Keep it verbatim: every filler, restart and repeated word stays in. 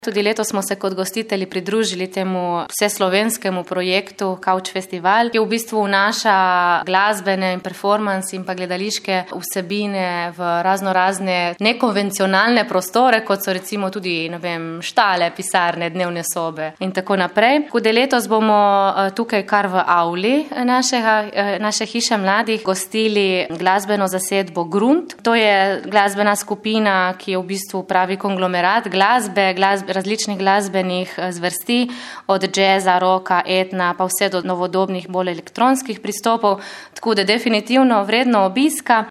Tudi letos smo se kot gostitelji pridružili temu vseslovenskemu projektu Couch Festival, ki v bistvu vnaša glasbene in performance in pa gledališke vsebine v razno razne nekonvencionalne prostore, kot so recimo tudi, ne vem, štale, pisarne, dnevne sobe in tako naprej. Tudi letos bomo tukaj kar v avli našega, naše hiše mladih gostili glasbeno zasedbo Grunt. To je glasbena skupina, ki je v bistvu pravi konglomerat glasbe, glasbe različnih glasbenih zvrsti, od džeza, roka, etna, pa vse do novodobnih, bolj elektronskih pristopov, tako da definitivno vredno obiska.